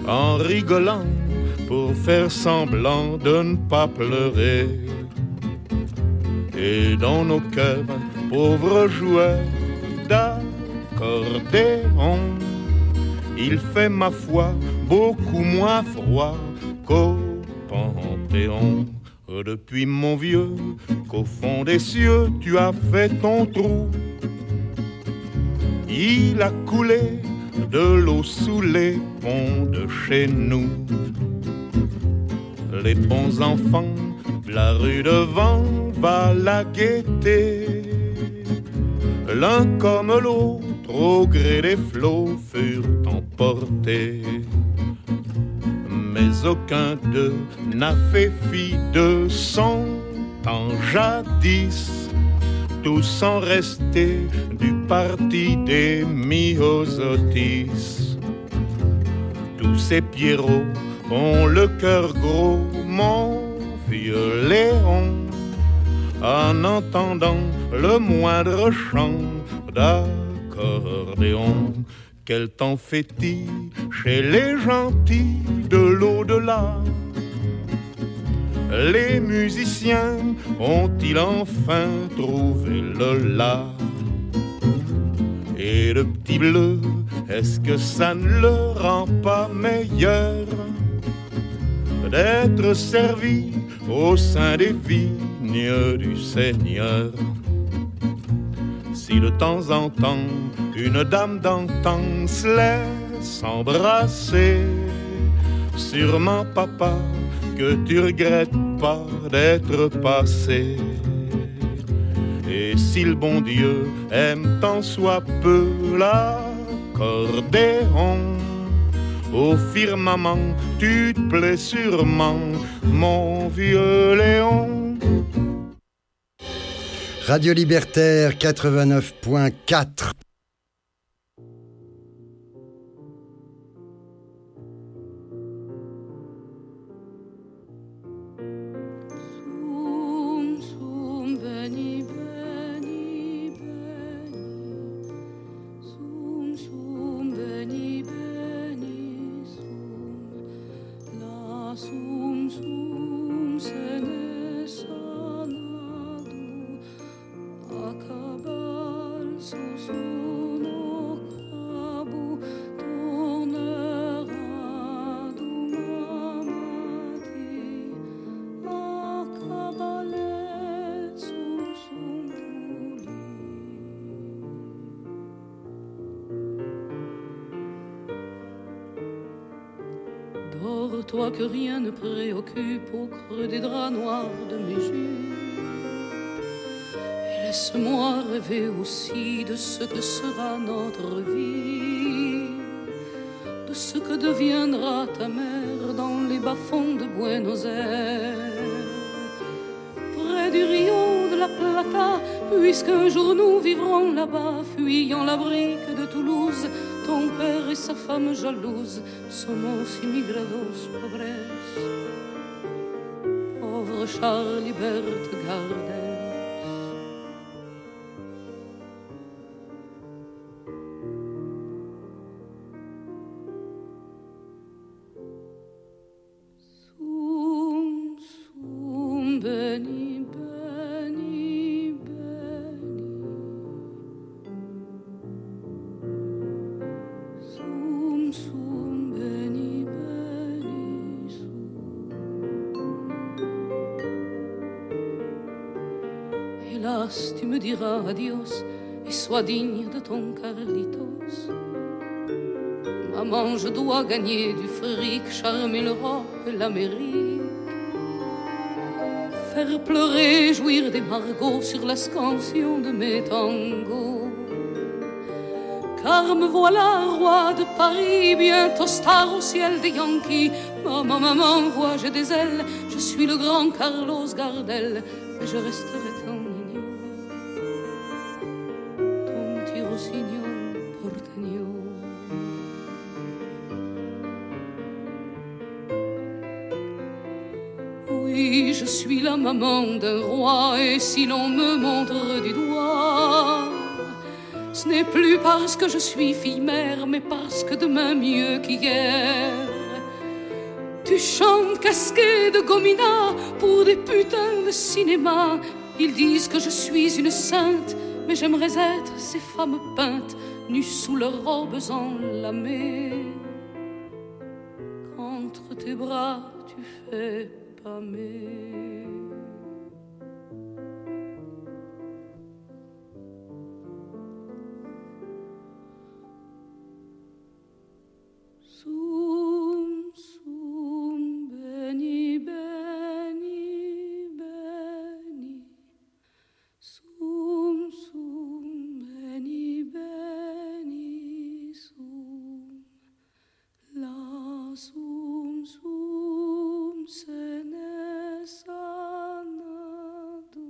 en rigolant pour faire semblant de ne pas pleurer. Et dans nos cœurs, pauvres joueurs d'accordéon, il fait ma foi beaucoup moins froid qu'au Panthéon. Depuis mon vieux, qu'au fond des cieux tu as fait ton trou, il a coulé de l'eau sous les ponts de chez nous. Les bons enfants de la rue devant va la guetter, l'un comme l'autre au gré des flots furent emportés. Mais aucun d'eux n'a fait fi de son temps jadis, tous sont restés du parti des myosotis. Tous ces pierrots ont le cœur gros, mon vieux Léon, en entendant le moindre chant d'accordéon. Quel temps fait-il chez les gentils de l'au-delà? Les musiciens ont-ils enfin trouvé le la? Et le petit bleu, est-ce que ça ne le rend pas meilleur d'être servi au sein des vignes du Seigneur? Si de temps en temps une dame d'antan se laisse embrasser, sûrement papa que tu regrettes pas d'être passé. Et si le bon Dieu aime tant soit peu l'accordéon, au firmament tu te plais sûrement, mon vieux Léon. Radio Libertaire 89.4. Dors-toi que rien ne préoccupe au creux des draps noirs de mes jupes. Et laisse-moi rêver aussi de ce que sera notre vie, de ce que deviendra ta mère dans les bas-fonds de Buenos Aires, près du Rio de la Plata, puisqu'un jour nous vivrons là-bas, fuyant la brique de Toulouse. Ton père et sa femme jalouse, somos immigrados pobres, pauvre Charles Bert Gardez. Sum beni beni beni, sum beni beni sum. Hélas, tu me diras adios et sois digne de ton Carlitos. Maman, je dois gagner du fric, charmer l'Europe et l'Amérique, faire pleurer, jouir des margots sur la scansion de mes tangos. Car me voilà roi de Paris, bientôt star au ciel des Yankees. Maman, maman, vois, j'ai des ailes, je suis le grand Carlos Gardel, et je resterai ton mignon, ton petit rossignol portegnol. Oui, je suis la maman d'un roi, et si l'on me montre du doigt, ce n'est plus parce que je suis fille-mère, mais parce que demain mieux qu'hier, tu chantes casqué de gomina pour des putains de cinéma. Ils disent que je suis une sainte, mais j'aimerais être ces femmes peintes, nues sous leurs robes enlamées. Qu'entre tes bras tu fais pâmer. Soum, soum, béni, béni, béni. Soum, soum, béni, béni, soum. La soum, soum, sene sanadu.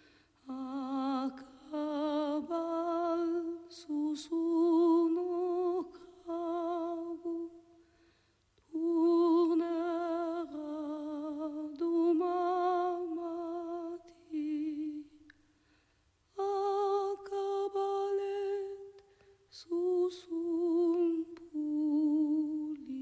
Akabal, susuno krabu. Tournera domamati, akabalet susum puli.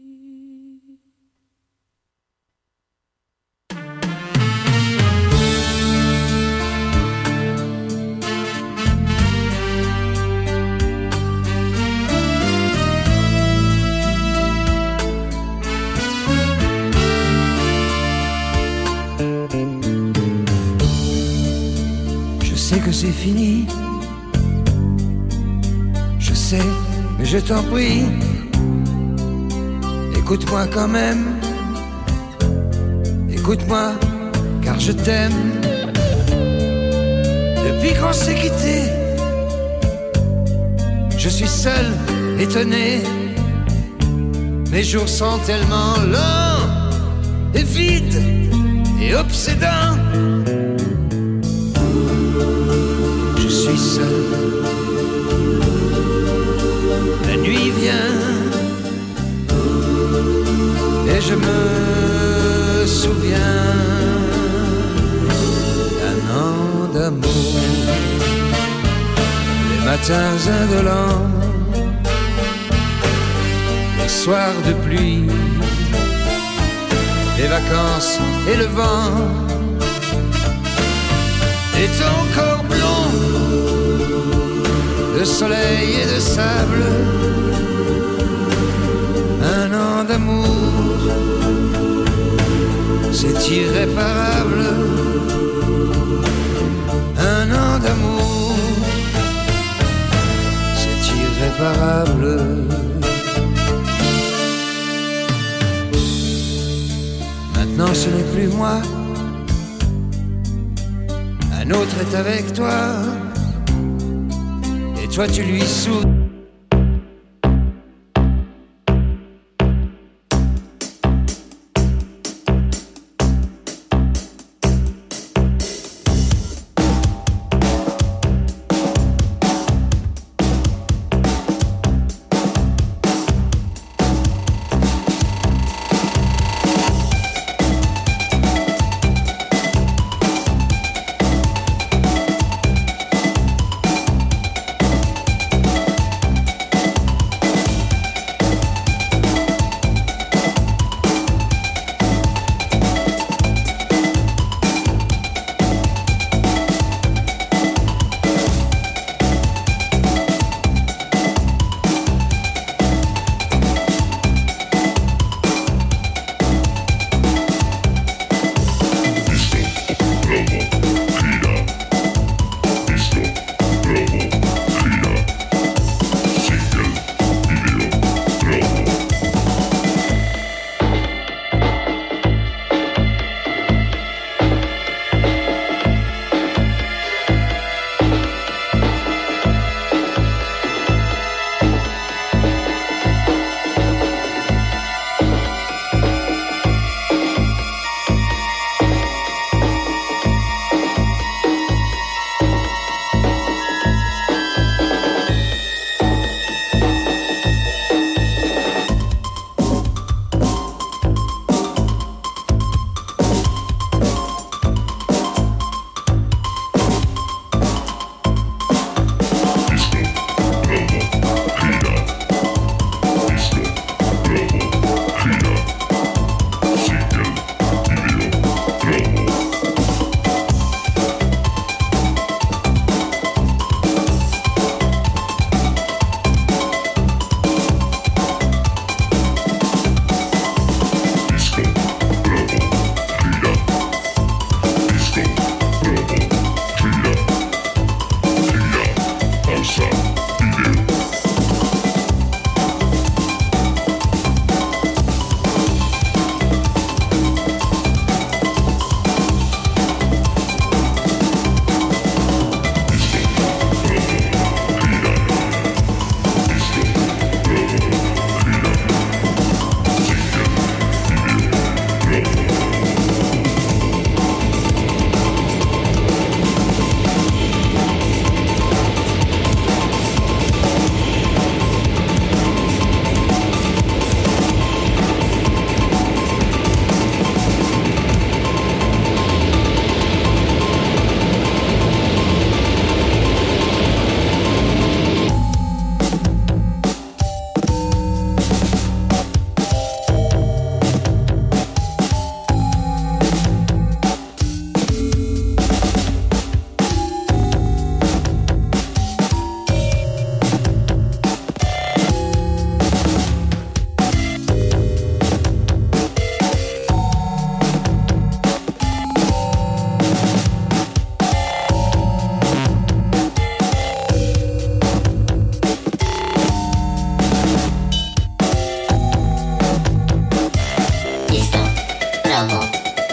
Je sais que c'est fini, je sais, mais je t'en prie, écoute-moi quand même, écoute-moi, car je t'aime. Depuis qu'on s'est quitté, je suis seul, étonné, mes jours sont tellement lents et vides et obsédants. Je suis seul, la nuit vient et je me souviens d'un an d'amour, les matins indolents, les soirs de pluie, les vacances et le vent, et ton corps blond de soleil et de sable. Un an d'amour, c'est irréparable. Un an d'amour, c'est irréparable. Maintenant ce n'est plus moi, un autre est avec toi, et toi tu lui souris.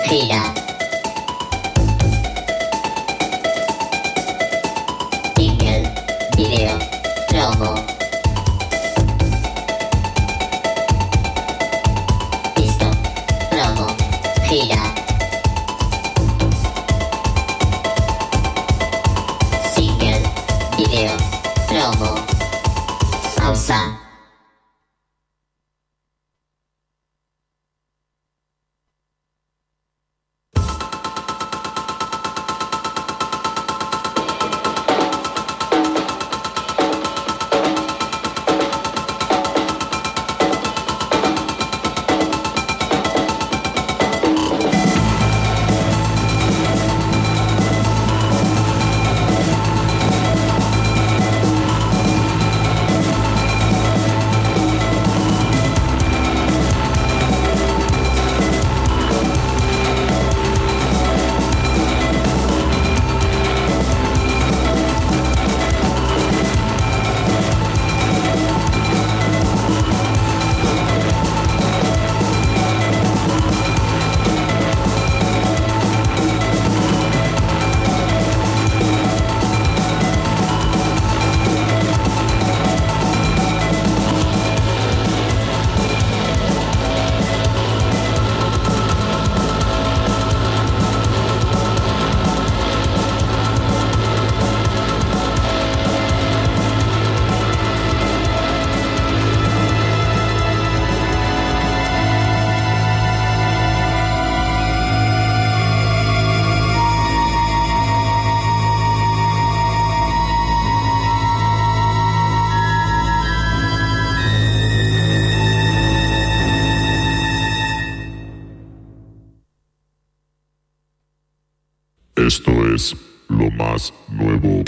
gira. Single, video, promo. Listo, promo, gira. Single, video, promo. Pausa. Esto es lo más nuevo.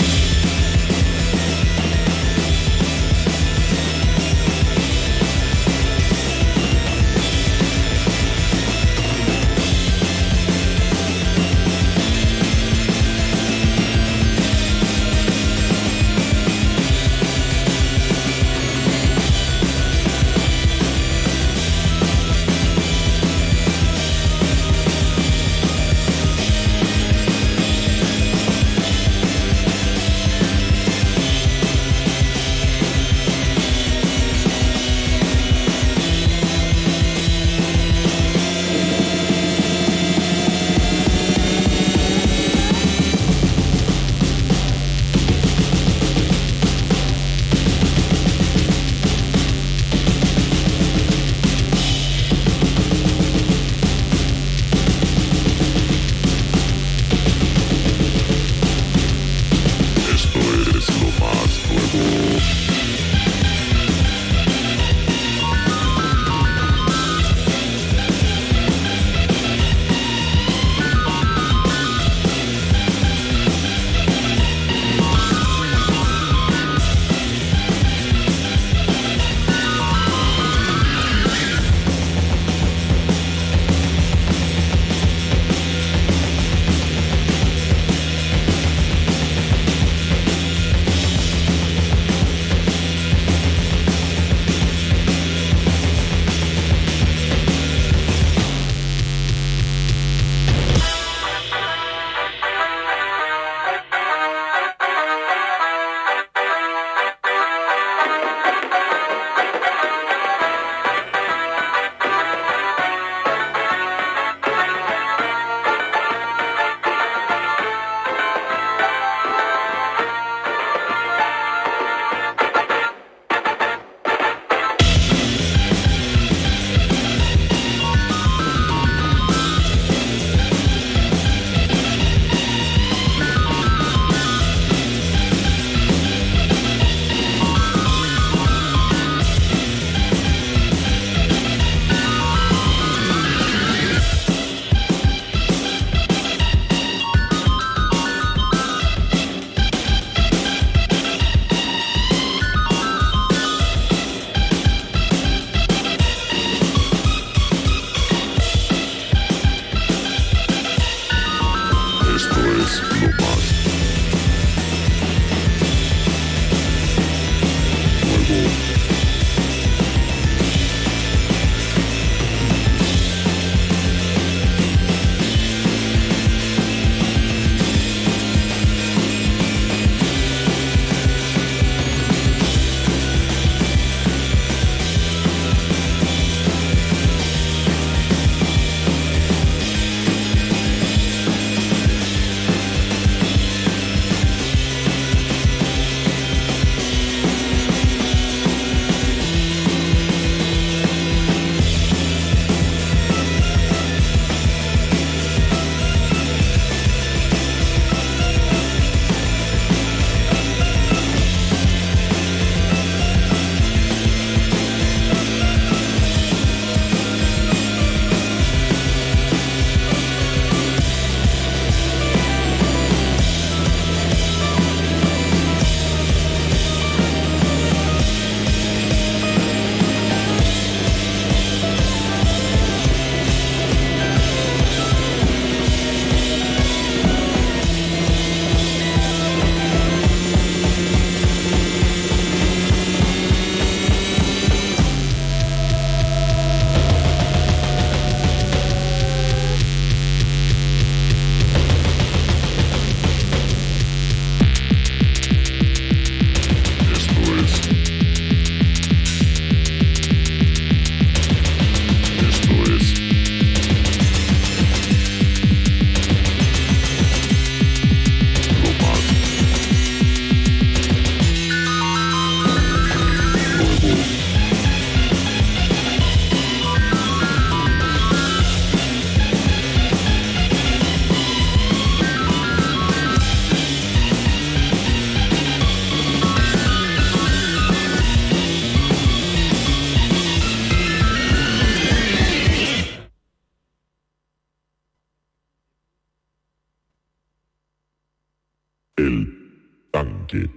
El Tanque.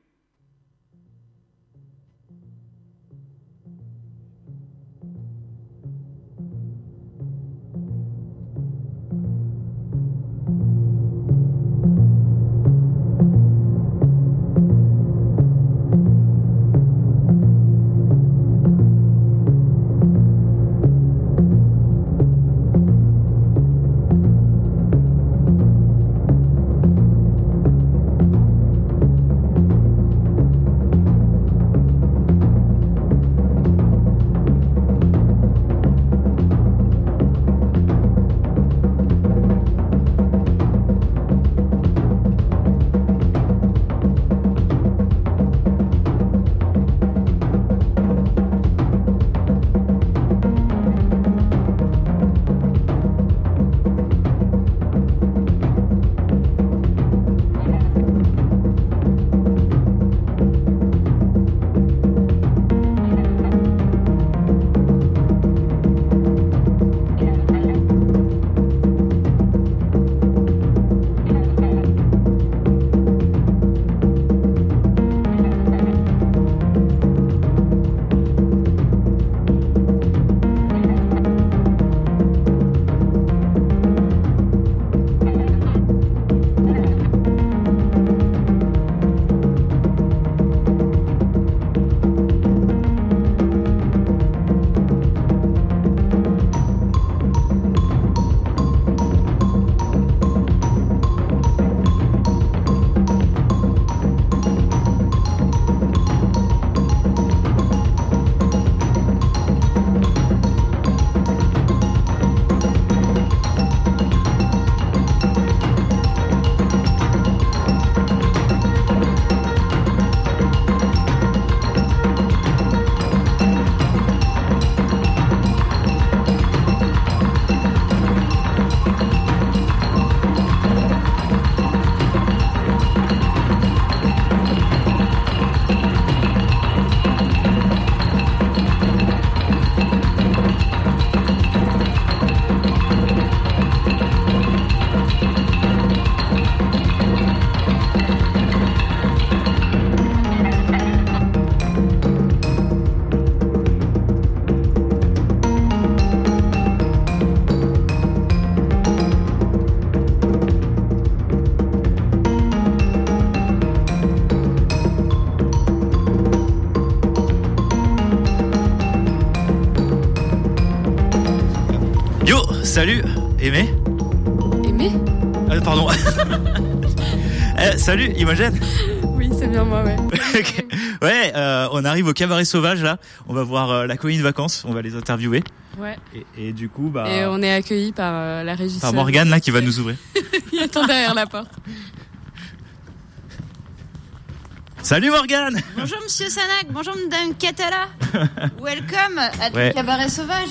Salut, Aimé. Aimé Pardon. Salut, Imogen. Oui, c'est bien moi, ouais. Okay. Ouais, on arrive au Cabaret Sauvage là. On va voir la colonie de vacances. On va les interviewer. Ouais. Et du coup, bah. Et on est accueillis par la régisseuse. Par Morgane là qui va nous ouvrir. Il attend derrière la porte. Salut Morgane. Bonjour Monsieur Sanac, bonjour Madame Catala. Welcome à Ouais. Cabaret Sauvage.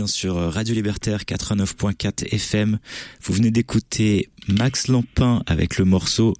bien sur Radio Libertaire 89.4 FM. Vous venez d'écouter Max Lampin avec le morceau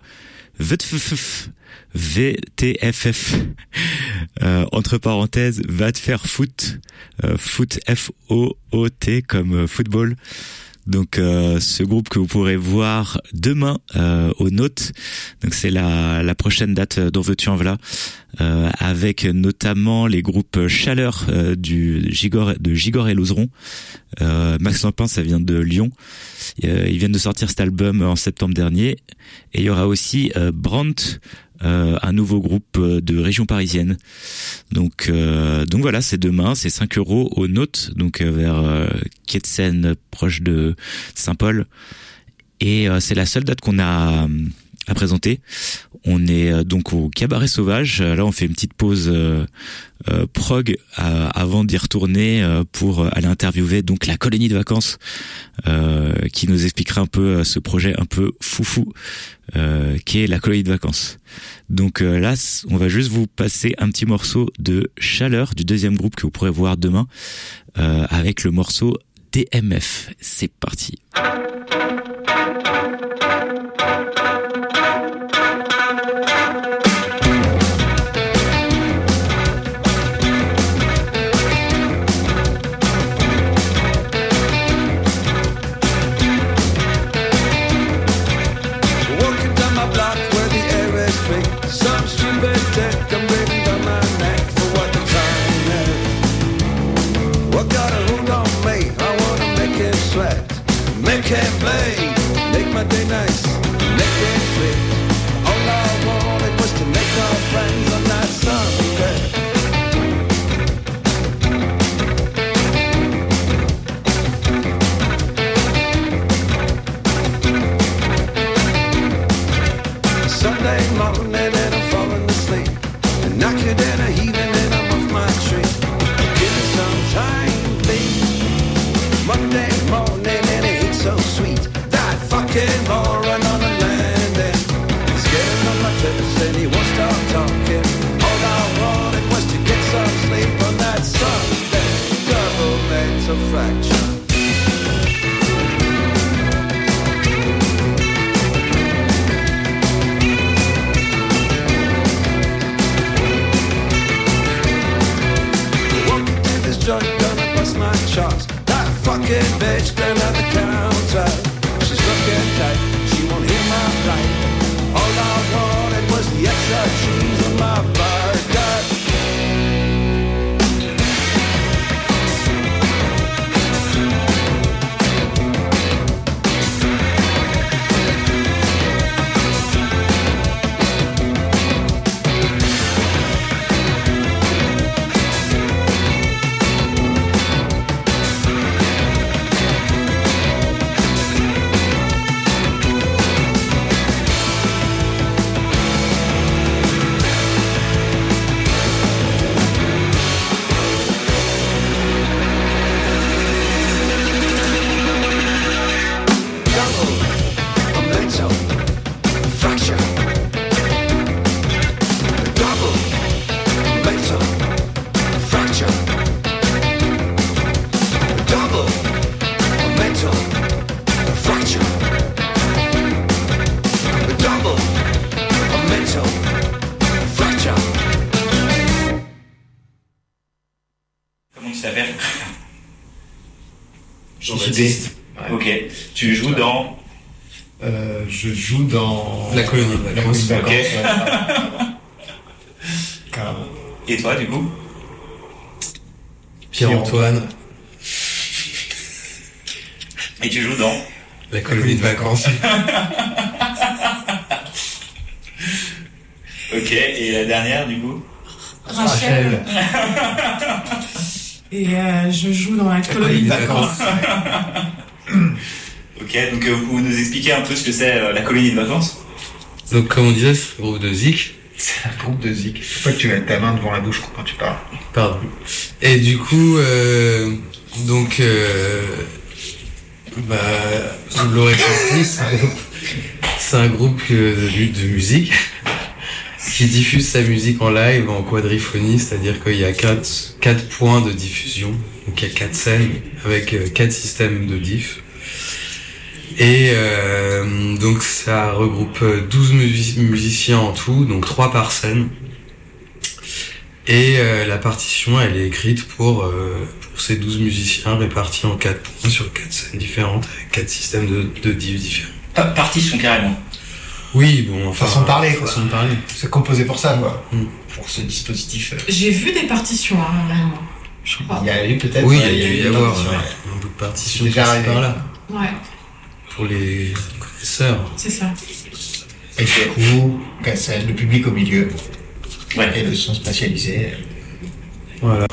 VTFF, entre parenthèses, va te faire foot, foot F-O-O-T comme football. Donc ce groupe que vous pourrez voir demain au Note. Donc c'est la prochaine date d'En veux-tu en voilà, avec notamment les groupes Chaleur de Gigor et Lauzeron. Max Lampin, ça vient de Lyon. Ils viennent de sortir cet album en septembre dernier. Et il y aura aussi Brandt, un nouveau groupe de région parisienne. Donc voilà, c'est demain, c'est 5 € au Note, donc vers quai de Seine, proche de Saint-Paul. Et c'est la seule date qu'on a à présenter. On est donc au Cabaret Sauvage. Là, on fait une petite pause prog avant d'y retourner pour aller interviewer donc la colonie de vacances qui nous expliquera un peu ce projet un peu foufou qui est la colonie de vacances. Donc là, on va juste vous passer un petit morceau de Chaleur du deuxième groupe que vous pourrez voir demain avec le morceau DMF. C'est parti. Make it play, make my day nice, make it sweet. All I wanted was to make my friends on that Sunday. Sunday morning and I'm falling asleep, and knocking in a heaving and I'm off my tree. Give me some time, please. Monday morning and it's so sweet. That fucking moron on the landing, he's getting on my tits and he won't stop talking. All I wanted was to get some sleep on that Sunday. Double mental fracture. Walking to this joint, gonna bust my chops. That fucking bitch down at the counter, she's looking tight, she won't hear my plight. All I wanted was the extra cheese on my burger. Jean-Baptiste. Ok. Tu joues dans... Je joue dans... La colonie de vacances. Ok. Carrément. Et toi, du coup? Pierre-Antoine. Et tu joues dans... La colonie de vacances. Ok. Et la dernière, du coup? Rachel. Et je joue dans la colonie de vacances. Ok, donc vous pouvez nous expliquer un peu ce que c'est la colonie de vacances? Donc comme on disait, c'est le groupe de Zik. C'est un groupe de Zik. Faut pas que tu mettes ta main devant la bouche quand tu parles. Pardon. Et du coup, vous l'aurez compris, c'est un groupe de musique qui diffuse sa musique en live en quadriphonie, c'est-à-dire qu'il y a 4 points de diffusion, donc il y a 4 scènes avec 4 systèmes de diff. Et donc ça regroupe 12 musiciens en tout, donc 3 par scène. Et la partition, elle est écrite pour ces 12 musiciens répartis en 4 points sur 4 scènes différentes, avec 4 systèmes de diff différents. Partition carrément. Oui, bon, enfin... Façon de parler, quoi. Façon de parler. C'est composé pour ça, quoi. Pour ce dispositif. J'ai vu des partitions, hein, je crois. Il y a eu peut-être... Oui, il y a eu un bout de partition déjà arrivé par là. Ouais. Pour les connaisseurs. C'est ça. Et du coup, c'est le public au milieu. Ouais. Et le son spatialisé. Voilà.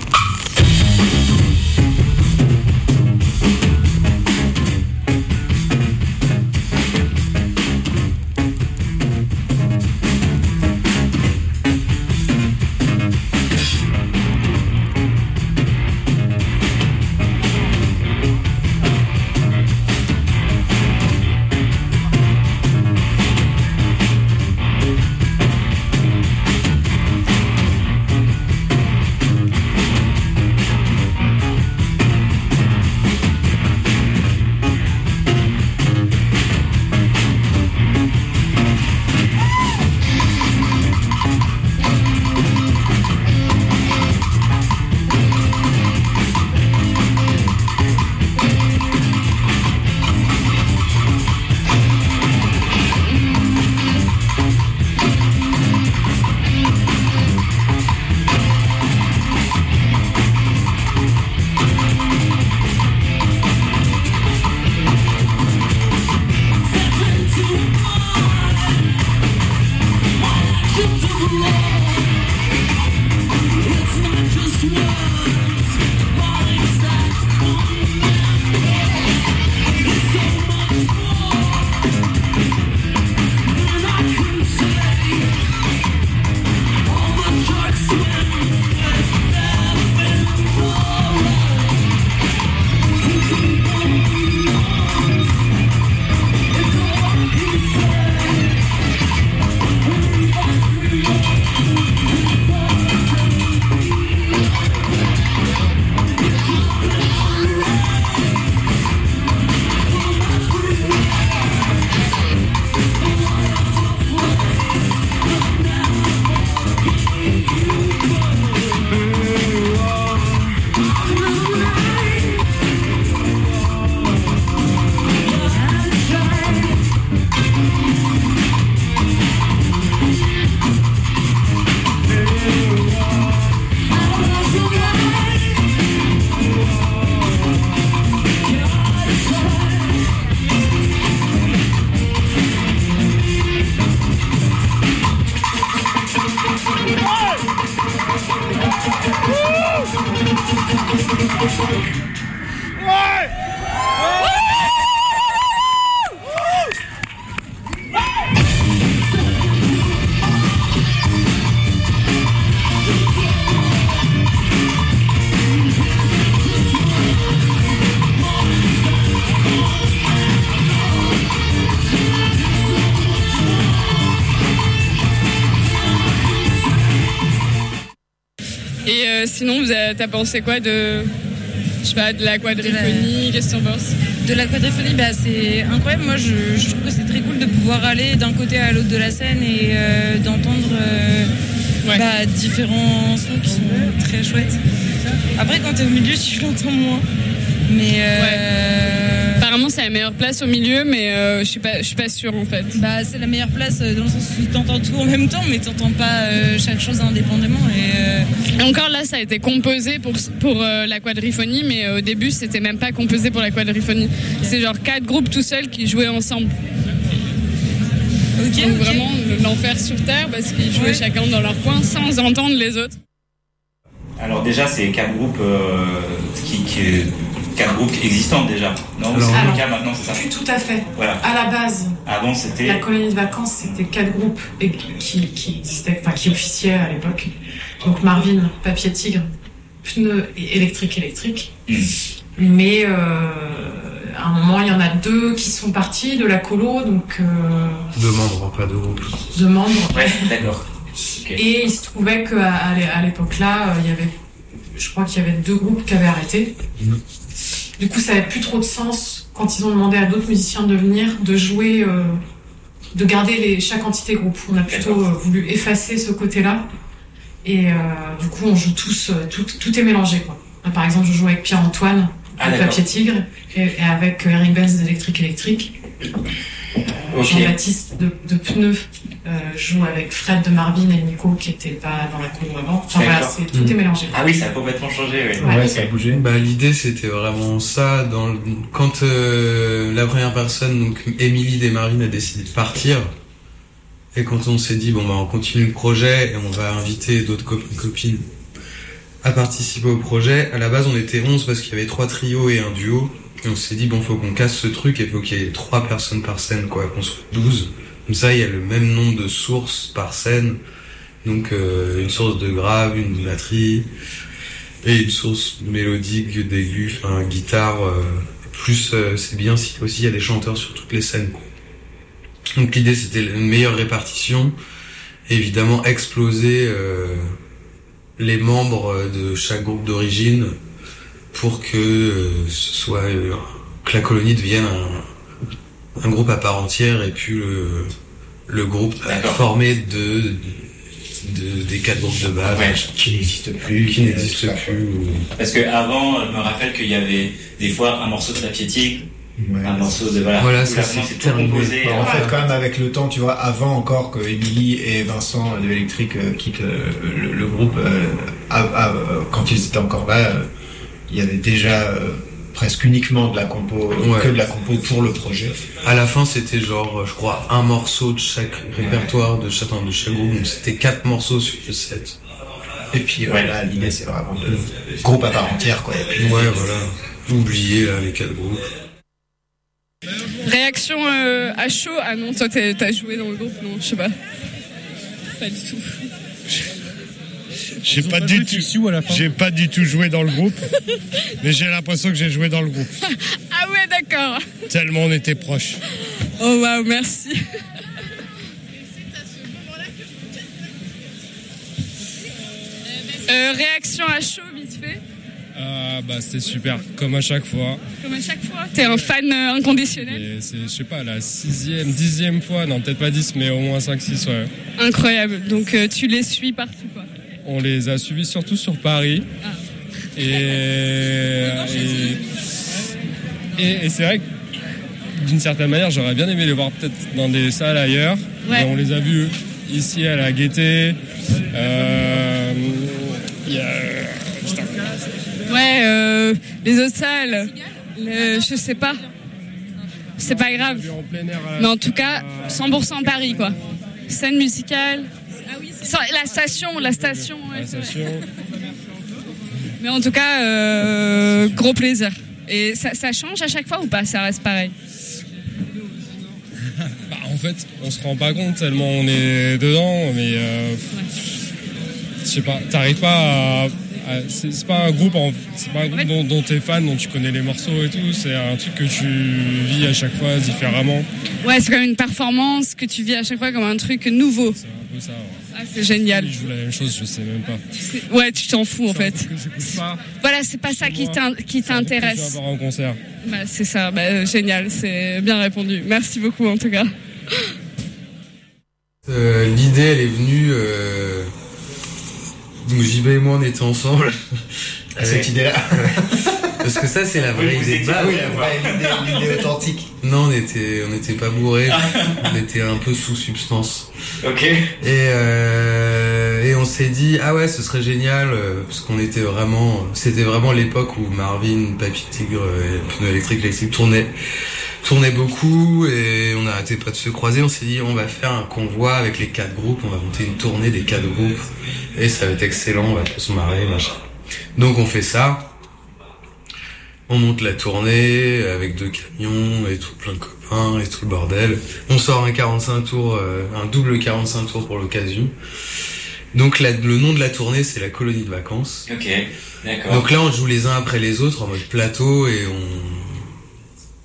Sinon, t'as pensé quoi de la quadriphonie? Qu'est-ce que t'en penses? De la quadriphonie, c'est incroyable. Moi, je trouve que c'est très cool de pouvoir aller d'un côté à l'autre de la scène et d'entendre différents sons qui sont très chouettes. Après, quand t'es au milieu, tu l'entends moins. Mais apparemment, c'est la meilleure place au milieu, mais je suis pas sûre en fait. C'est la meilleure place dans le sens où t'entends tout en même temps, mais t'entends pas chaque chose indépendamment. Et encore là, ça a été composé pour la quadriphonie, mais au début, c'était même pas composé pour la quadriphonie. C'est genre 4 groupes tout seuls qui jouaient ensemble. Donc vraiment l'enfer sur terre, parce qu'ils jouaient chacun dans leur coin sans entendre les autres. Alors déjà, c'est 4 groupes 4 groupes existants déjà. Non, c'est le cas maintenant, c'est ça? Oui, tout à fait. Voilà. À la base, avant, c'était... la colonie de vacances, c'était 4 groupes qui existaient, qui officiaient à l'époque. Donc Marvin, Papier Tigre, Pneus et Électrique. Mais à un moment, il y en a 2 qui sont partis de la colo, donc... 2 membres, pas de groupe. 2 membres. Ouais, d'accord. Et il se trouvait qu'à l'époque-là, je crois qu'il y avait 2 groupes qui avaient arrêté. Du coup, ça n'avait plus trop de sens quand ils ont demandé à d'autres musiciens de venir, de jouer, de garder chaque entité groupe. On a plutôt voulu effacer ce côté-là. Et du coup, on joue tous, tout est mélangé, quoi. Là, par exemple, je joue avec Pierre-Antoine, de Papier Tigre, et avec Eric Benz d'Électrique Électrique. Jean-Baptiste de Pneus joue avec Fred de Marvin et Nico qui n'étaient pas dans la combo avant. Enfin voilà, tout est mélangé. Ah oui, ça a complètement changé. Ouais, ça a bougé. L'idée c'était vraiment ça. Quand la première personne, donc Émilie Desmarines, a décidé de partir, et quand on s'est dit on continue le projet et on va inviter d'autres copines à participer au projet. À la base on était 11 parce qu'il y avait 3 trios et un duo. Et on s'est dit faut qu'on casse ce truc et faut qu'il y ait 3 personnes par scène, quoi, qu'on soit 12. Comme ça, il y a le même nombre de sources par scène. Donc, une source de grave, une batterie, et une source mélodique, d'aigu, guitare. Plus, c'est bien si aussi il y a des chanteurs sur toutes les scènes, quoi. Donc l'idée, c'était une meilleure répartition. Et évidemment, exploser les membres de chaque groupe d'origine pour que ce soit que la colonie devienne un groupe à part entière et puis le groupe formé des 4 groupes de base qui n'existent plus. Parce que avant, je me rappelle qu'il y avait des fois un morceau de Papier Tigre, un morceau de voilà, c'est tout composé. En fait, quand même, avec le temps, tu vois, avant encore que Émilie et Vincent de Électrique quittent le groupe, quand ils étaient encore là, il y avait déjà presque uniquement de la compo, que de la compo pour le projet. À la fin, c'était genre, je crois, un morceau de chaque répertoire de chaque groupe, donc c'était 4 morceaux sur le 7. Et puis là, l'idée c'est vraiment de groupe à part entière, quoi. Voilà. Oubliez les 4 groupes. Réaction à chaud. Ah non, toi t'as joué dans le groupe? Non, je sais pas. Pas du tout. J'ai pas du tout joué dans le groupe, mais j'ai l'impression que j'ai joué dans le groupe. Ah ouais, d'accord. Tellement on était proches. Oh waouh, merci. Réaction à chaud, vite fait. C'était super, comme à chaque fois. Comme à chaque fois. T'es un fan inconditionnel. Et c'est, je sais pas, la 6e, 10e fois, non peut-être pas 10, mais au moins 5-6, ouais. Incroyable, donc tu les suis partout, quoi. On les a suivis surtout sur Paris. Ah. Et c'est vrai que d'une certaine manière, j'aurais bien aimé les voir peut-être dans des salles ailleurs. Ouais. Mais on les a vus ici à la Gaîté. Les autres salles, je sais pas. C'est pas grave. Mais en tout cas, 100% Paris, quoi. Scène musicale. La station. Mais en tout cas, gros plaisir. Et ça change à chaque fois ou pas? Ça reste pareil? En fait, on se rend pas compte tellement on est dedans, mais je sais pas, t'arrives pas à c'est pas un groupe dont t'es fan, dont tu connais les morceaux et tout, c'est un truc que tu vis à chaque fois différemment. Ouais, c'est comme une performance que tu vis à chaque fois comme un truc nouveau. C'est un peu ça, ouais. Ah, c'est génial. Si je joue la même chose, je sais même pas. Ouais, tu t'en fous en fait. Que j'écoute pas. Voilà, c'est pas ça qui t'intéresse. Tu vas voir en concert. C'est ça, génial, c'est bien répondu. Merci beaucoup en tout cas. L'idée, elle est venue... Donc JB et moi on était ensemble à cette idée-là. Parce que ça c'est la vraie idée de base. Oui, la vraie l'idée authentique. Non, on était pas bourrés, on était un peu sous substance. Ok. Et on s'est dit ce serait génial parce qu'on était c'était vraiment l'époque où Marvin, Papier Tigre et Pneus Électrique tournait beaucoup et on n'arrêtait pas de se croiser. On s'est dit on va faire un convoi avec les 4 groupes, on va monter une tournée des 4 groupes et ça va être excellent, on va tous marrer, machin. Donc on fait ça, on monte la tournée avec 2 camions et tout, plein de copains et tout le bordel. On sort un 45 tours, un double 45 tours pour l'occasion. Donc le nom de la tournée c'est la colonie de vacances. Ok, d'accord. Donc là on joue les uns après les autres en mode plateau et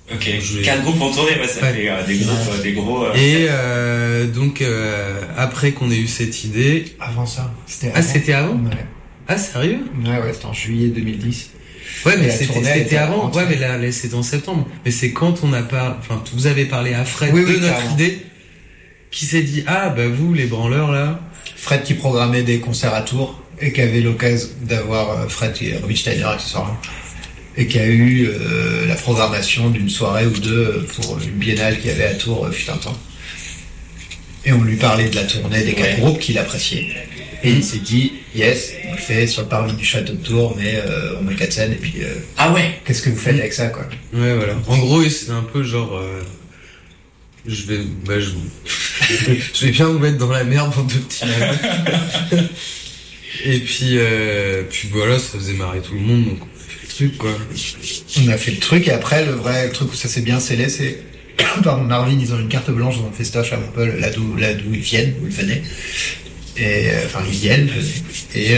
Ok, 4 groupes en tournée, ça fait des gros... Et donc, après qu'on ait eu cette idée... Avant ça. C'était avant Ouais. Ah, sérieux? Ouais, c'était en juillet 2010. Ouais, mais c'était avant. Ouais, mais là, c'était en septembre. Mais c'est quand on a pas... Enfin, vous avez parlé à Fred de notre carrément. idée, qui s'est dit, ah, bah vous, les branleurs, là... Fred qui programmait des concerts à Tours, et qui avait l'occasion d'avoir Fred et Robin Schneider accessoirement, et qui a eu la programmation d'une soirée ou deux pour une biennale qu'il y avait à Tours fut un temps. Et on lui parlait de la tournée des 4 groupes qu'il appréciait. Et il s'est dit, yes, on le fait sur le parvis du château de Tours, mais on met 4 scènes, et puis... ah ouais. Qu'est-ce que vous faites avec ça, quoi? Ouais, voilà. En gros, c'est un peu genre... je vais bien vous mettre dans la merde pour 2 petits malins. Et puis voilà, ça faisait marrer tout le monde, donc on a fait le truc, quoi. On a fait le truc, et après, le vrai truc où ça s'est bien scellé, c'est... Pardon, Marvin, ils ont une carte blanche dans le festoche à Montpellier, là d'où ils viennent, où ils venaient. Et, enfin, ils viennent, et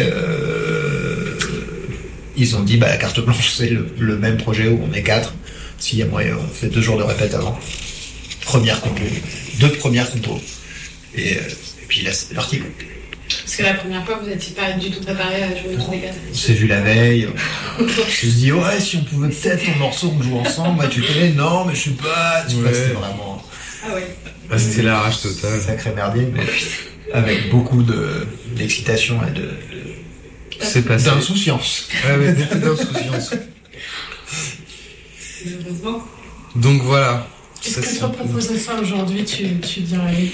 ils ont dit, la carte blanche, c'est le même projet où on est 4. S'il y a moyen, on fait 2 jours de répète avant. Première compo. 2 premières compos. Et puis là, c'est parti, quoi. Parce que la première fois, vous n'étiez pas du tout préparé à jouer tous les 4. On s'est vu la veille. Je me suis dit, ouais, si on pouvait peut-être un morceau qu'on joue ensemble, tu connais? Non, mais je sais pas. Tu vois, c'était vraiment... Ah ouais. C'était l'arrache totale. Sacré merdier, mais avec beaucoup d'excitation et C'est passé. D'insouciance. Ouais, beaucoup d'insouciance. Heureusement. Donc voilà. Est-ce que te proposer ça aujourd'hui, tu dirais aller?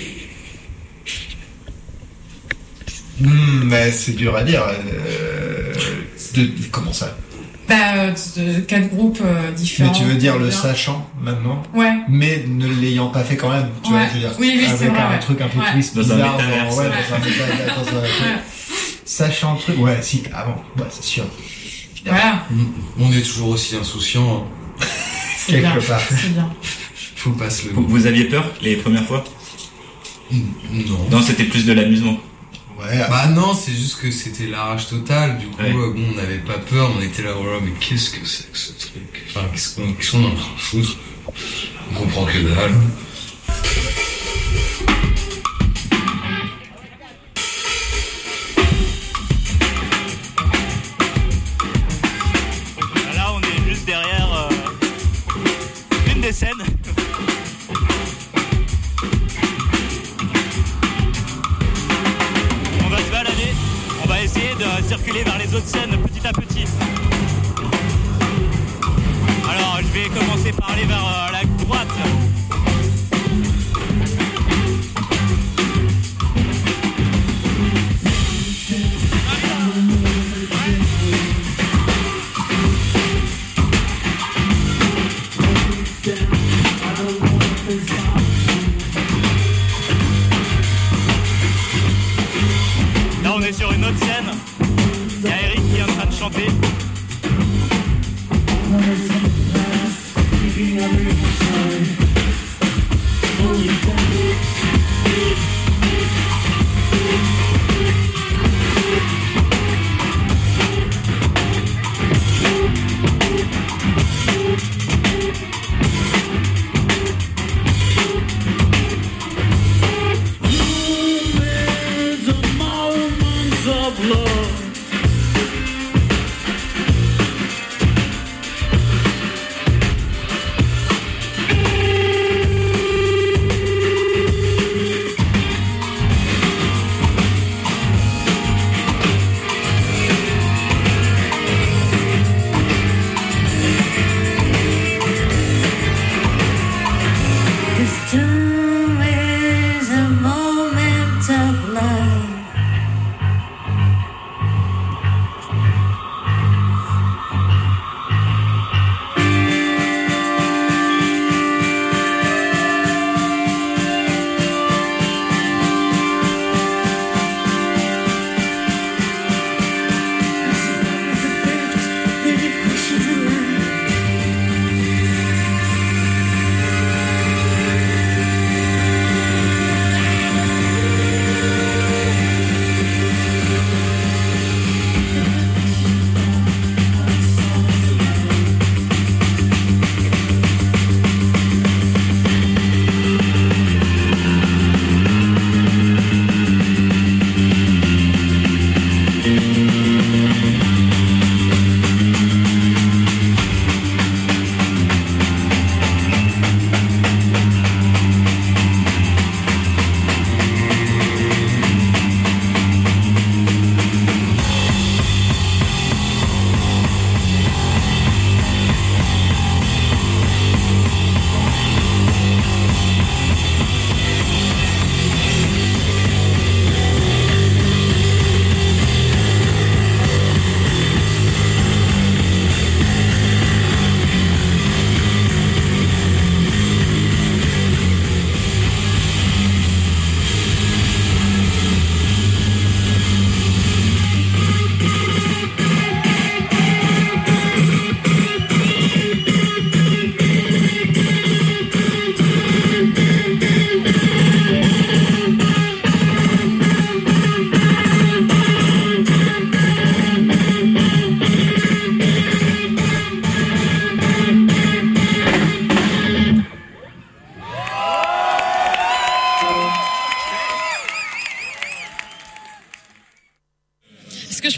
Mais c'est dur à dire. Comment ça? 4 groupes différents. Mais tu veux dire le sachant maintenant? Ouais. Mais ne l'ayant pas fait quand même. Tu vois, je veux dire, oui, c'est vrai. Avec un truc un peu twist dans bizarre. Un métaverse. Dans un métaverse. Sachant le truc, ouais, si, avant, c'est sûr. Voilà. On est toujours aussi insouciants. C'est bien. C'est bien. Faut pas se le... Vous aviez peur les premières fois? Non. Non, c'était plus de l'amusement. Ouais. Non, c'est juste que c'était l'arrache totale. Du coup, on n'avait pas peur. On était là, voilà, mais qu'est-ce que c'est que ce truc? Enfin, qu'est-ce qu'on est en train de foutre? On comprend que dalle. Là, on est juste derrière une des scènes. Circuler vers les autres scènes petit à petit. Alors je vais commencer par aller vers la droite. Là on est sur une autre scène. Il y a Eric qui est en train de chanter.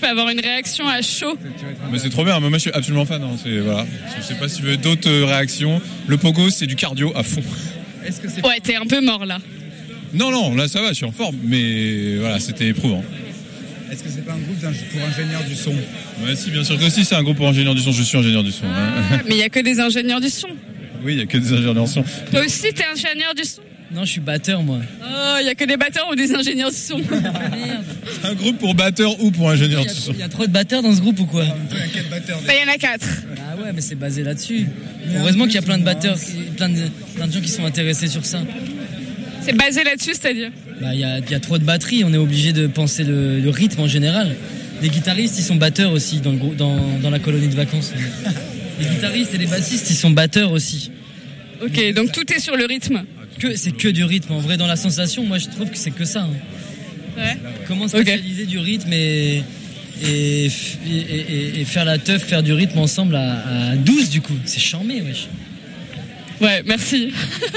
peux avoir une réaction à chaud. Mais c'est trop bien, moi je suis absolument fan. Hein. Voilà. Je sais pas si tu veux d'autres réactions. Le pogo, c'est du cardio à fond. Est-ce que c'est... Ouais, t'es un peu mort là. Non, là ça va, je suis en forme, mais voilà, c'était éprouvant. Est-ce que c'est pas un groupe pour ingénieurs du son? Ouais, si, bien sûr que si, c'est un groupe pour ingénieurs du son, je suis ingénieur du son. Mais il y a que des ingénieurs du son. Oui, il y a que des ingénieurs du son. Toi aussi, t'es ingénieur du son? Non, je suis batteur, moi. Oh, il y a que des batteurs ou des ingénieurs du son? Merde. Un groupe pour batteurs ou pour ingénieurs du son? Il y a trop de batteurs dans ce groupe ou quoi? Il y en a 4. Ah ouais, mais c'est basé là-dessus. Heureusement qu'il y a plein de batteurs, plein de gens qui sont intéressés sur ça. C'est basé là-dessus, c'est-à-dire? Il y a trop de batteries, on est obligé de penser le rythme en général. Les guitaristes, ils sont batteurs aussi dans la colonie de vacances. Les guitaristes et les bassistes, ils sont batteurs aussi. Ok, donc tout est sur le rythme. C'est que du rythme. En vrai, dans la sensation, moi je trouve que c'est que ça. Ouais. Comment spécialiser du rythme et faire la teuf, faire du rythme ensemble à 12 du coup. C'est charmé, wesh. Ouais, merci.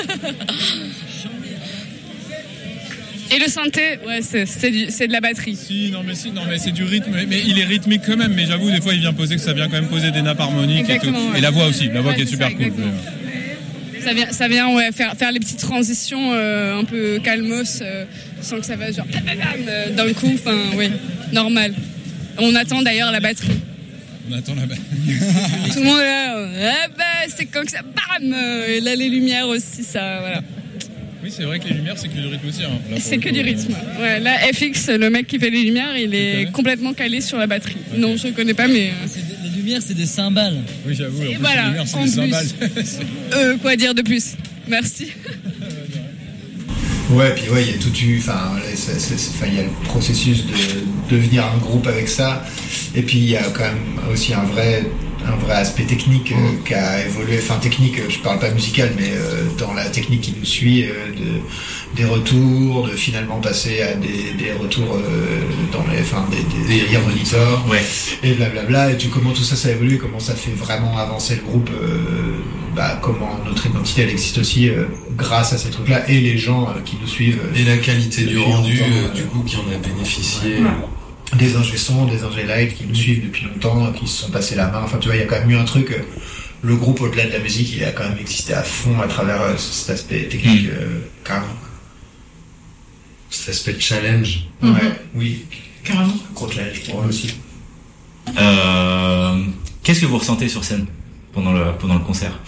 Et le synthé, ouais, c'est de la batterie. Non mais c'est du rythme, mais il est rythmique quand même. Mais j'avoue, des fois, il vient quand même poser des nappes harmoniques. Exactement, et tout. Ouais. Et la voix aussi, qui est super cool. Ça vient faire les petites transitions un peu calmos, sans que ça va genre d'un coup, enfin oui, normal. On attend d'ailleurs la batterie. On attend la batterie. Tout le monde est là, c'est quand que ça bam, et là les lumières aussi, ça voilà. Oui, c'est vrai que les lumières, c'est que du rythme aussi. Hein. C'est que du rythme. Ouais, là, FX, le mec qui fait les lumières, il est complètement calé sur la batterie. Okay. Non, je ne connais pas, mais... Les lumières, c'est des cymbales. Oui, j'avoue. Et voilà, les lumières, c'est des cymbales. Quoi dire de plus? Merci. Ouais, puis ouais, il y a il y a le processus de devenir un groupe avec ça. Et puis il y a quand même aussi un vrai aspect technique qui a évolué, technique, je parle pas musical, mais dans la technique qui nous suit, des retours, de finalement passer à des retours dans des ear monitors, ouais. Et blablabla, et comment tout ça a évolué, comment ça fait vraiment avancer le groupe, comment notre identité elle existe aussi grâce à ces trucs-là, et les gens qui nous suivent. Et la qualité du rendu, du coup, qui en a bénéficié. Ouais. Des ingé sons, des ingé live qui nous suivent depuis longtemps, qui se sont passés la main. Enfin, tu vois, il y a quand même eu un truc. Le groupe, au-delà de la musique, il a quand même existé à fond à travers cet aspect technique, carrément. Cet aspect de challenge. Ouais, oui. Carrément. Gros challenge pour eux aussi. Qu'est-ce que vous ressentez sur scène pendant le concert?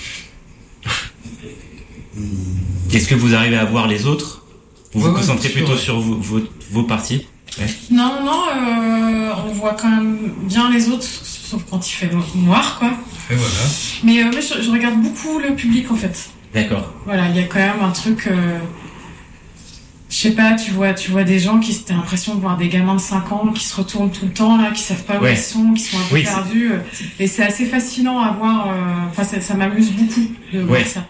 Est-ce que vous arrivez à voir les autres? Vous vous concentrez plutôt sur vos parties? Ouais. Non, on voit quand même bien les autres, sauf quand il fait noir, quoi. Et voilà. Mais moi, je regarde beaucoup le public, en fait. D'accord. Voilà, il y a quand même un truc... je sais pas, tu vois des gens qui... T'as l'impression de voir des gamins de 5 ans qui se retournent tout le temps, là, qui savent pas où ils sont, qui sont un peu perdus. Et c'est assez fascinant à voir... ça m'amuse beaucoup de voir ça.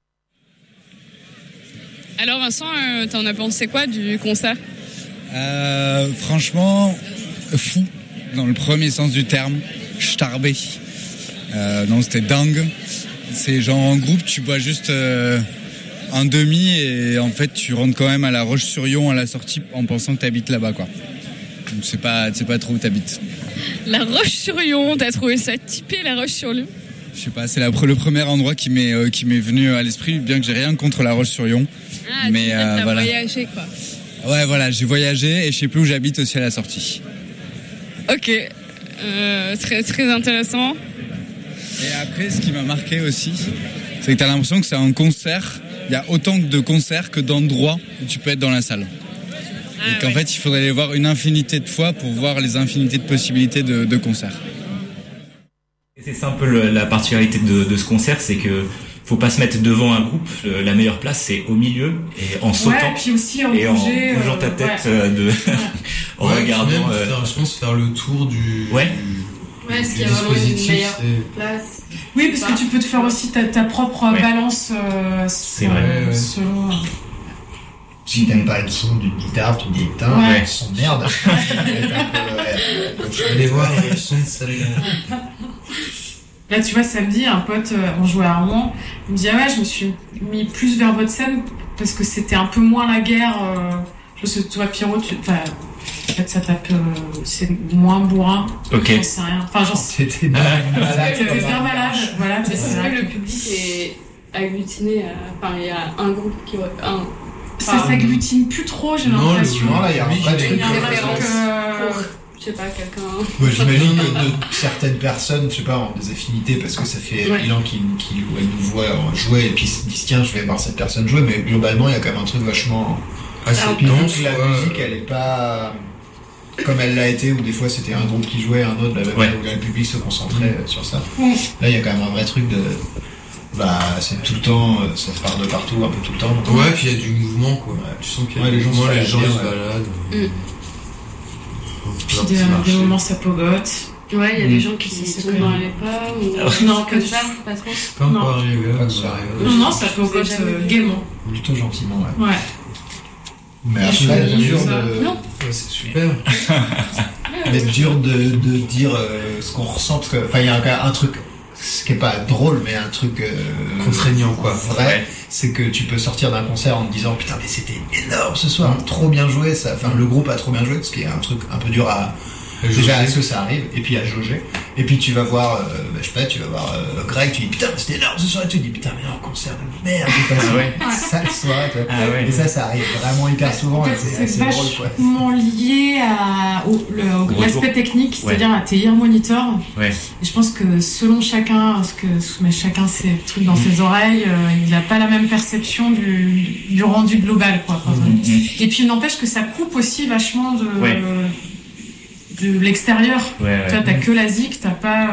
Alors Vincent, t'en as pensé quoi du concert? Franchement, fou, dans le premier sens du terme, starbé. Non, c'était dingue. C'est genre en groupe, tu bois juste un demi et en fait tu rentres quand même à La Roche-sur-Yon à la sortie en pensant que t'habites là-bas, quoi. Donc c'est pas trop où t'habites. La Roche-sur-Yon, t'as trouvé ça typé, La Roche-sur-Yon? Je sais pas, c'est le premier endroit qui m'est venu à l'esprit, bien que j'ai rien contre La Roche-sur-Yon. Ah, mais t'as voyagé, quoi. Ouais, voilà, j'ai voyagé et je sais plus où j'habite aussi à la sortie. Ok, très, très intéressant. Et après, ce qui m'a marqué aussi, c'est que t'as l'impression que c'est un concert. Il y a autant de concerts que d'endroits où tu peux être dans la salle. Et qu'en fait, il faudrait les voir une infinité de fois pour voir les infinités de possibilités de concerts. C'est ça un peu la particularité de ce concert, c'est que faut pas se mettre devant un groupe. La meilleure place, c'est au milieu et en sautant. Ouais, puis aussi en et bouger, en bougeant ta tête en regardant. Je pense faire le tour du. Ouais. Ouais, ce qui a vraiment une meilleure place. Oui, parce que tu peux te faire aussi ta propre balance c'est vrai, selon. Si t'aimes pas le son d'une guitare, tu te dis putain, son merde. Je vais aller voir le son de celle-là. Là, tu vois, samedi, un pote, on jouait à Rouen, il me dit ah ouais, je me suis mis plus vers votre scène parce que c'était un peu moins la guerre. Je sais, toi, Pierrot, En fait, ça tape, c'est moins bourrin. Ok. J'en sais rien. Enfin, genre, C'était bien malade. Voilà, C'est vrai que le public est agglutiné. Enfin, il y a un groupe qui. Ça s'agglutine plus trop, j'ai l'impression. Non, là, il y a un vrai truc. Je sais pas, quelqu'un. Ouais, j'imagine que de certaines personnes, je sais pas, ont des affinités parce que ça fait bilan qu'ils nous voient jouer et puis ils se disent tiens, je vais voir cette personne jouer, mais globalement, il y a quand même un truc vachement. Puis donc, la musique, elle est pas comme elle l'a été, où des fois c'était un groupe qui jouait, un autre, où le public se concentrait sur ça. Là, il y a quand même un vrai truc de. Bah, c'est tout le temps, ça part de partout, un peu tout le temps. Donc, ouais, puis il y a du mouvement, quoi. Tu sens qu'il y a du mouvement, les gens se baladent. Puis des moments ça pogote. Ouais, il y a des gens qui se tombent dans les pas ou. Non, comme ça, pas trop. Pas encore arrivé. Non, ça pogote gaiement. Plutôt gentiment, ouais. Ouais. Mais après, dur de. Non. C'est super. Mais dur de dire ce qu'on ressent, parce que, enfin, il y a un truc. Ce qui est pas drôle, mais un truc contraignant, quoi. Vrai, c'est que tu peux sortir d'un concert en te disant putain, mais c'était énorme ce soir, trop bien joué, ça. Enfin, le groupe a trop bien joué, ce qui est un truc un peu dur à. Déjà, est-ce que ça arrive, et puis à jauger. Et puis tu vas voir, je sais pas, tu vas voir Greg, tu dis putain, c'était énorme ce soir, et tu dis putain, mais un concert de merde, ça le soir, et ça arrive vraiment hyper souvent, en fait, et c'est assez drôle, quoi. Vachement lié à l'aspect technique, c'est-à-dire à tes ear monitors. Ouais. Et je pense que selon chacun, parce que chacun ses trucs dans ses oreilles, il n'a pas la même perception du rendu global, quoi. Et puis, il n'empêche que ça coupe aussi vachement de l'extérieur. Tu vois, t'as que la zik, t'as pas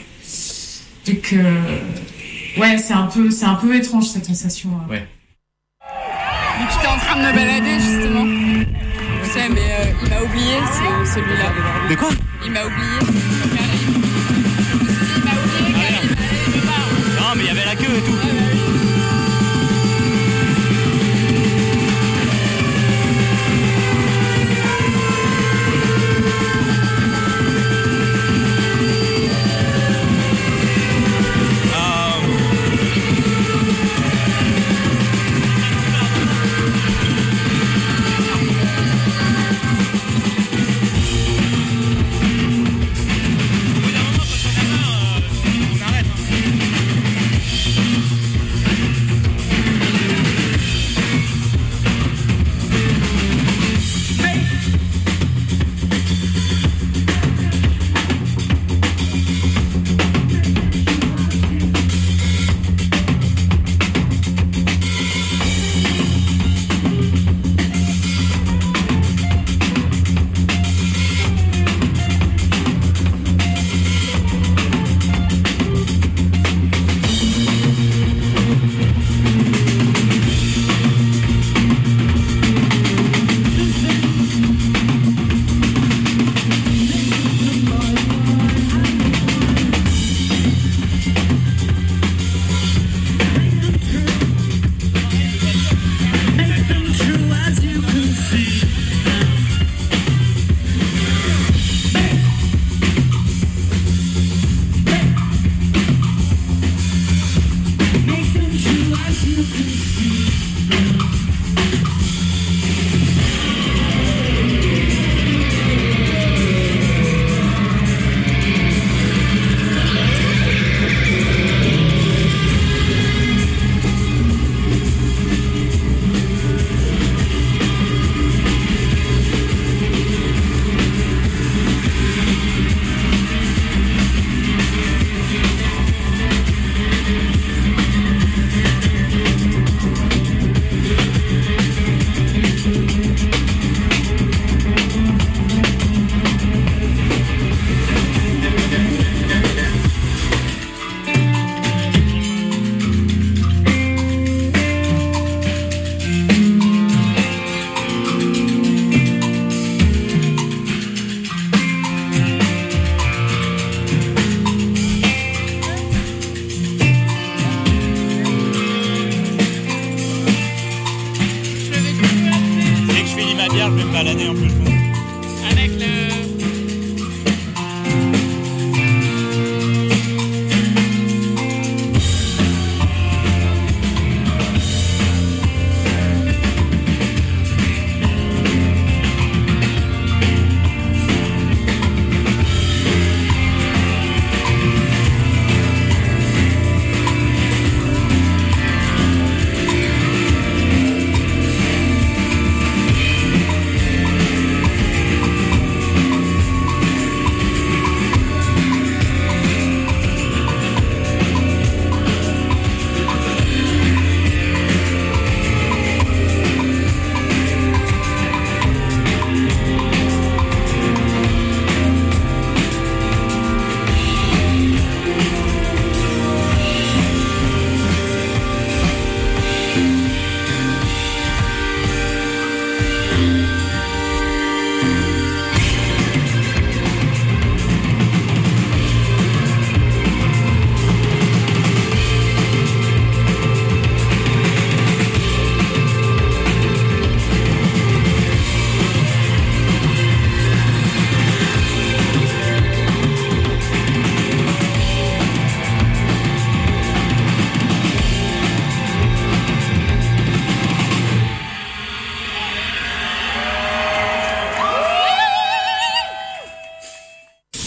et que c'est un peu étrange cette sensation. Ouais. J'étais en train de me balader justement. Je sais, mais il m'a oublié celui-là. De quoi? Il m'a oublié. Il m'a oublié. Non, mais il y avait la queue et tout.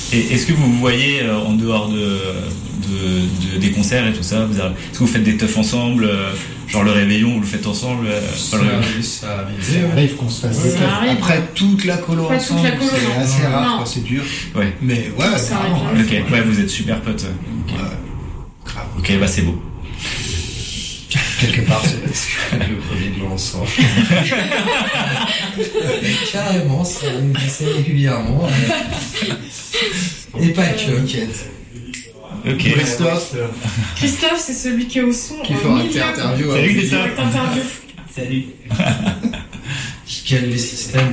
Et est-ce que vous voyez en dehors des concerts et tout ça, est-ce que vous faites des teufs ensemble, genre le réveillon, vous le faites ensemble Ça arrive qu'on se fasse des teufs. Après toute la colo ensemble, c'est assez rare, c'est dur. Ouais. Mais ouais, ça arrive. Ok, ouais, vous êtes super potes. Ouais, grave. Ok, bah c'est beau. Quelque part, c'est le premier de l'ensemble. Carrément, ça me dit ça régulièrement. Et pas que. Ok. Christophe, c'est celui qui est au son. Qui fera interview. Salut Christophe. Salut. Qui cale les systèmes.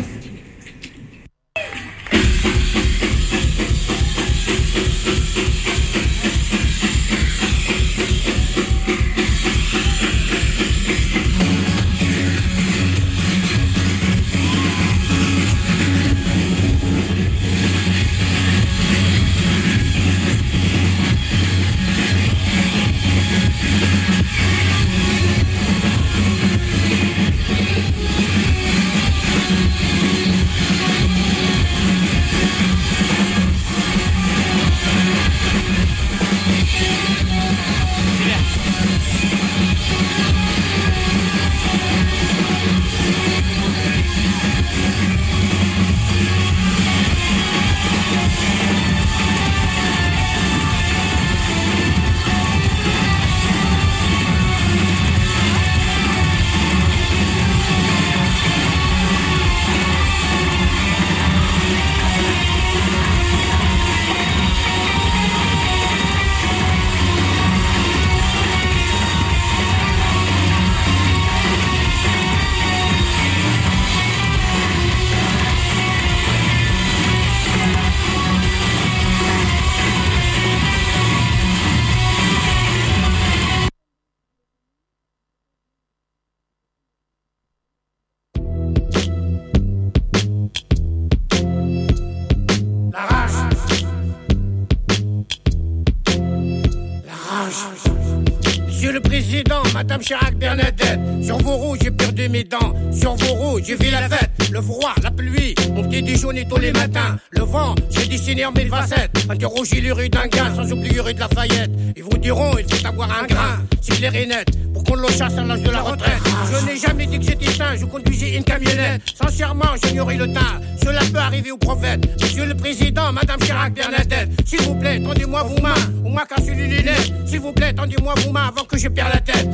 Madame Chirac Bernadette, sur vos roues j'ai perdu mes dents, sur vos roues j'ai vu la fête, le froid, la pluie, mon petit déjeuner tous les matins, le vent, j'ai dessiné en mille facettes, interrogez les rues d'un gars, sans oublier rue de Lafayette, ils vous diront il faut avoir un grain, c'est clair et net, pour qu'on le chasse à l'âge de la retraite, je n'ai jamais dit que j'étais sain, je conduisais une camionnette, sincèrement j'ignorais le temps, cela peut arriver au prophète, monsieur le président, Madame Chirac Bernadette, s'il vous plaît, tendez-moi vos mains, ou moi cassez les lunettes, s'il vous plaît, tendez-moi vos mains avant que je perde la tête.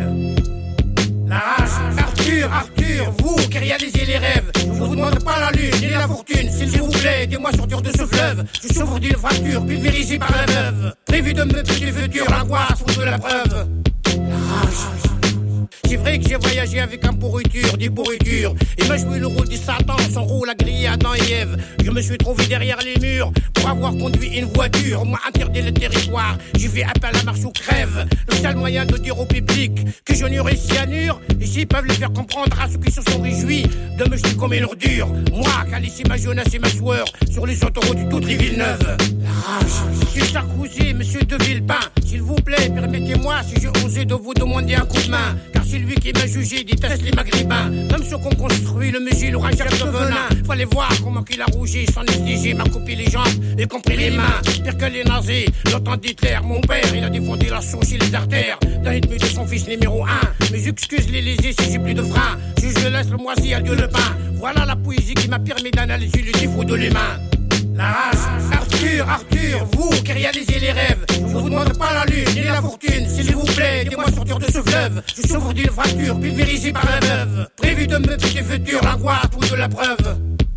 La rage, Arthur, vous qui réalisez les rêves, je vous demande pas la lune ni la fortune, s'il vous plaît, aidez-moi sortir de ce fleuve, je souffre d'une fracture, pulvérisée par la veuve, prévu de me tuer du futur, l'angoisse ou de la preuve. La rage. C'est vrai que j'ai voyagé avec un pourriture, des pourritures. Et m'a joué le rôle du Satan, son rôle à griller Adam et Ève. Je me suis trouvé derrière les murs pour avoir conduit une voiture. On m'a interdit le territoire, j'ai fait appel à la marche ou crève. Le seul moyen de dire au public que je n'aurais cyanure. Ici peuvent le faire comprendre à ceux qui se sont réjouis de me jeter comme une ordure. Moi qui a laissé ma jeunesse et ma sueur sur les autoroutes de toutes les Villeneuve. La rage. Monsieur Sarkozy, monsieur de Villepin, s'il vous plaît, permettez-moi si j'ai osé de vous demander un coup de main. Car c'est lui qui m'a jugé, déteste les maghrébins. Même ceux qu'on construit, le musée, l'orangère de venin. Fallait voir comment qu'il a rougi, sans exiger, m'a coupé les jambes, y compris les mains. Pire que les nazis, le temps d'Hitler, mon père, il a défendu la source et les artères. Dans l'ennemi de son fils numéro 1. Mais j'excuse les lésés si j'ai plus de frein. Je laisse le moisi, adieu le pain. Voilà la poésie qui m'a permis d'analyser le défaut de l'humain. La rage, Arthur, vous qui réalisez les rêves, je vous demande pas la lune ni la fortune, s'il vous plaît, aidez-moi à sortir de ce fleuve. Je souffre d'une fracture, pulvérisée par la veuve, prévu de me piquer futur, l'angoisse ou de la preuve.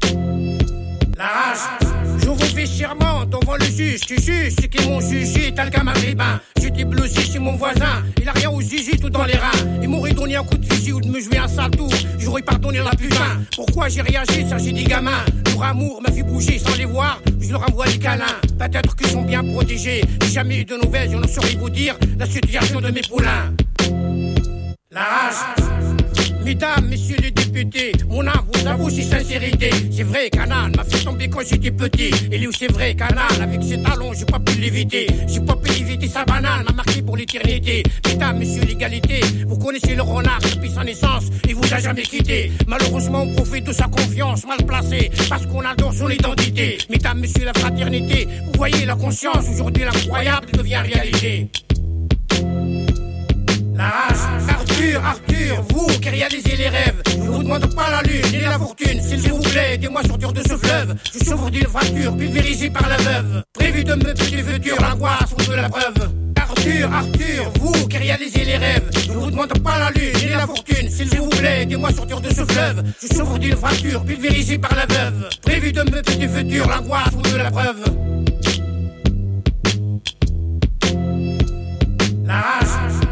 La rage, je vous fais serment devant le juge, tu juges ceux qui m'ont jugé, tel qu'un maghrébin. J'étais blousé chez mon voisin, il a rien au zizi, tout dans les reins. Il m'aurait donné un coup de fusil ou de me jouer un sale tour, j'aurais pardonné la putain. Pourquoi j'ai réagi, ça j'ai des gamins. Leur amour m'a fait bouger sans les voir, je leur envoie des câlins. Peut-être qu'ils sont bien protégés, j'ai jamais eu de nouvelles, je ne saurais vous dire la situation de mes poulains. La rage. Mesdames, messieurs les députés, mon âme vous avoue si sincérité. C'est vrai qu'Anan m'a fait tomber quand j'étais petit. Et lui c'est vrai qu'Anan avec ses talons j'ai pas pu l'éviter. J'ai pas pu éviter sa banane, m'a marqué pour l'éternité. Mesdames, messieurs l'égalité, vous connaissez le renard depuis sa naissance. Il vous a jamais quitté. Malheureusement on profite de sa confiance mal placée parce qu'on adore son identité. Mesdames, messieurs la fraternité, vous voyez la conscience. Aujourd'hui l'incroyable devient réalité. La race, Arthur, vous qui réalisez les rêves. Je vous demande pas la lune ni la fortune. S'il vous plaît, aidez-moi sortir de ce fleuve. Je souffre d'une fracture pulvérisée par la veuve. Prévu de me petit futur, l'angoisse ou de la preuve. Arthur, vous qui réalisez les rêves. Je vous demande pas la lune ni la fortune. S'il vous plaît, aidez-moi sortir de ce fleuve. Je souffre d'une fracture pulvérisée par la veuve. Prévu de me petit futur, l'angoisse ou de la preuve. La race.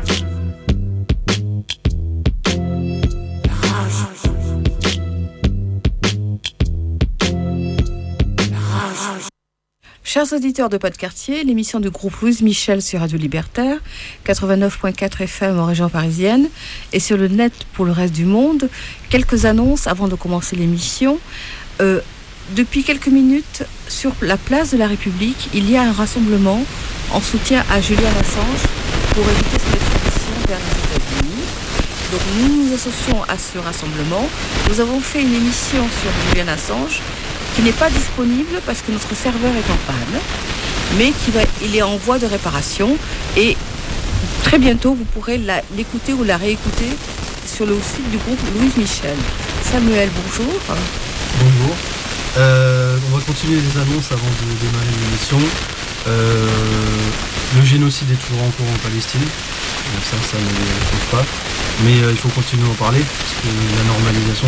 Chers auditeurs de Pod-Quartier, l'émission du groupe Louise Michel sur Radio Libertaire, 89.4 FM en région parisienne et sur le net pour le reste du monde. Quelques annonces avant de commencer l'émission. Depuis quelques minutes, sur la place de la République, il y a un rassemblement en soutien à Julian Assange pour éviter son extradition vers les États-Unis. Donc nous nous associons à ce rassemblement. Nous avons fait une émission sur Julian Assange qui n'est pas disponible parce que notre serveur est en panne, mais il est en voie de réparation et très bientôt vous pourrez l'écouter ou la réécouter sur le site du groupe Louise Michel. Samuel, bonjour. Bonjour. On va continuer les annonces avant de démarrer l'émission. Le génocide est toujours en cours en Palestine. Ça ne change pas. Mais il faut continuer à en parler parce que la normalisation